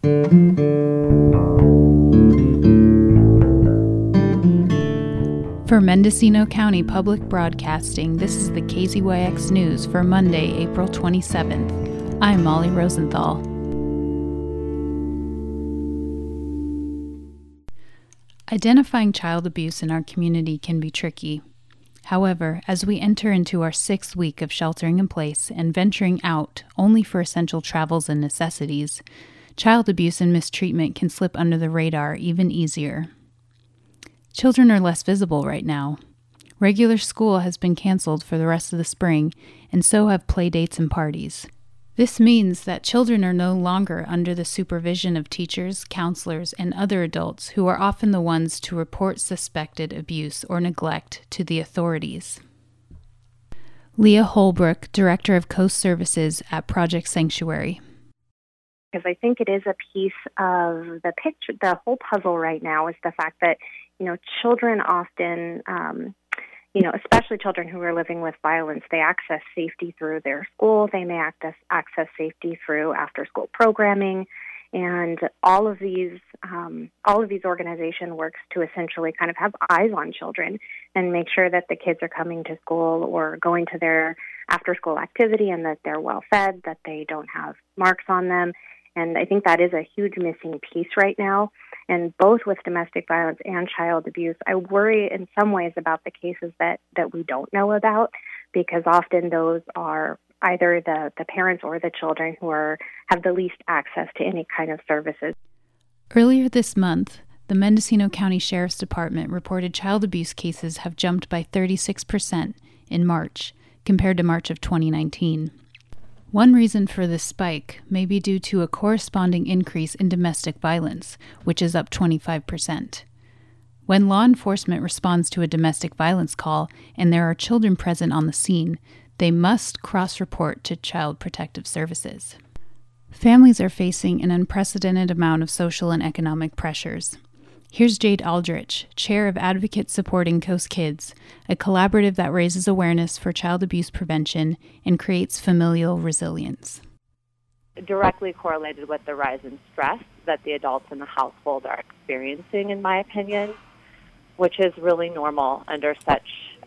For Mendocino County Public Broadcasting, this is the KZYX News for Monday, April 27th. I'm Molly Rosenthal. Identifying child abuse in our community can be tricky. However, as we enter into our 6th week of sheltering in place and venturing out only for essential travels and necessities, child abuse and mistreatment can slip under the radar even easier. Children are less visible right now. Regular school has been canceled for the rest of the spring, and so have play dates and parties. This means that children are no longer under the supervision of teachers, counselors, and other adults who are often the ones to report suspected abuse or neglect to the authorities. Leah Holbrook, Director of Coast Services at Project Sanctuary. Because I think it is a piece of the picture, the whole puzzle right now is the fact that, children often, especially children who are living with violence, they access safety through their school. They may access safety through after-school programming, and all of these organizations works to essentially kind of have eyes on children and make sure that the kids are coming to school or going to their after-school activity and that they're well fed, that they don't have marks on them. And I think that is a huge missing piece right now. And both with domestic violence and child abuse, I worry in some ways about the cases that we don't know about, because often those are either the parents or the children who have the least access to any kind of services. Earlier this month, the Mendocino County Sheriff's Department reported child abuse cases have jumped by 36% in March compared to March of 2019. One reason for this spike may be due to a corresponding increase in domestic violence, which is up 25%. When law enforcement responds to a domestic violence call and there are children present on the scene, they must cross-report to Child Protective Services. Families are facing an unprecedented amount of social and economic pressures. Here's Jade Aldrich, Chair of Advocates Supporting Coast Kids, a collaborative that raises awareness for child abuse prevention and creates familial resilience. Directly correlated with the rise in stress that the adults in the household are experiencing, in my opinion, which is really normal under such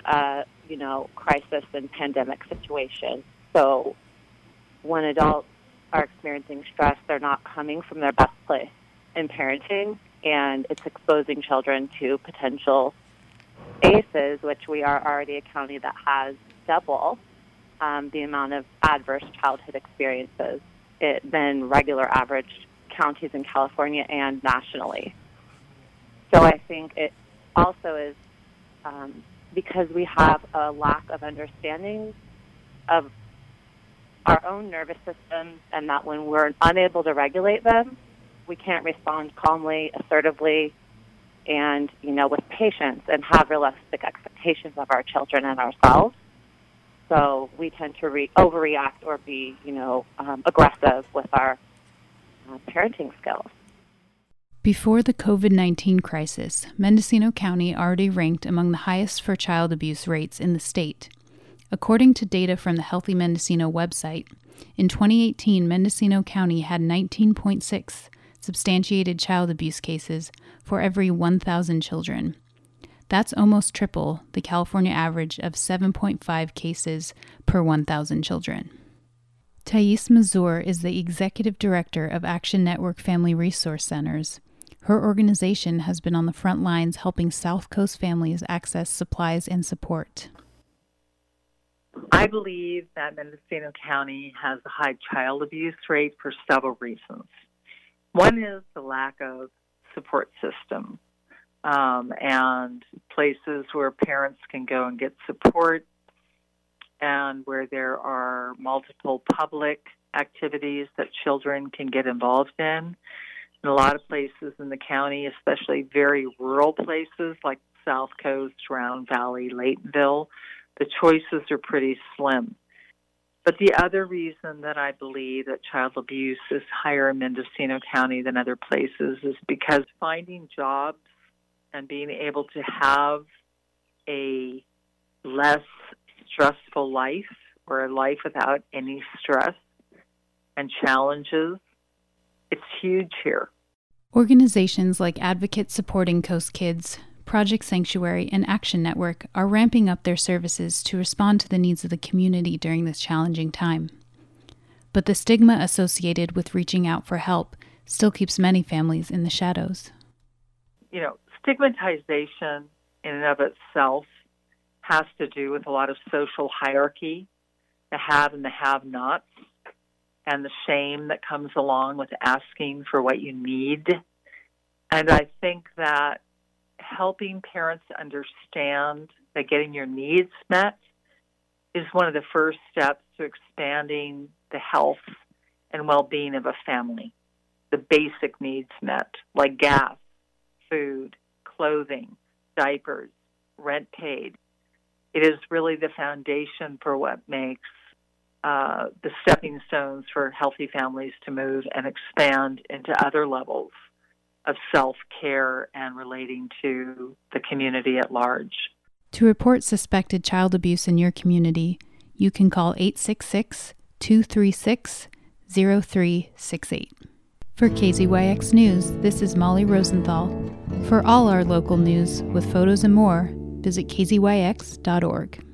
crisis and pandemic situation. So when adults are experiencing stress, they're not coming from their best place in parenting, and it's exposing children to potential ACEs, which we are already a county that has double the amount of adverse childhood experiences than regular average counties in California and nationally. So I think it also is because we have a lack of understanding of our own nervous systems, and that when we're unable to regulate them, we can't respond calmly, assertively, and, with patience and have realistic expectations of our children and ourselves. So we tend to overreact or be, aggressive with our parenting skills. Before the COVID-19 crisis, Mendocino County already ranked among the highest for child abuse rates in the state. According to data from the Healthy Mendocino website, in 2018, Mendocino County had 19.6 substantiated child abuse cases for every 1,000 children. That's almost triple the California average of 7.5 cases per 1,000 children. Thais Mazur is the Executive Director of Action Network Family Resource Centers. Her organization has been on the front lines helping South Coast families access supplies and support. I believe that Mendocino County has a high child abuse rate for several reasons. One is the lack of support system and places where parents can go and get support, and where there are multiple public activities that children can get involved in. In a lot of places in the county, especially very rural places like South Coast, Round Valley, Laytonville, the choices are pretty slim. But the other reason that I believe that child abuse is higher in Mendocino County than other places is because finding jobs and being able to have a less stressful life, or a life without any stress and challenges, It's huge here. Organizations like Advocates Supporting Coast Kids, Project Sanctuary, and Action Network are ramping up their services to respond to the needs of the community during this challenging time. But the stigma associated with reaching out for help still keeps many families in the shadows. Stigmatization in and of itself has to do with a lot of social hierarchy, the have and the have-nots, and the shame that comes along with asking for what you need. And I think that helping parents understand that getting your needs met is one of the first steps to expanding the health and well-being of a family. The basic needs met, like gas, food, clothing, diapers, rent paid. It is really the foundation for what makes the stepping stones for healthy families to move and expand into other levels of self-care and relating to the community at large. To report suspected child abuse in your community, you can call 866-236-0368. For KZYX News, this is Molly Rosenthal. For all our local news with photos and more, visit kzyx.org.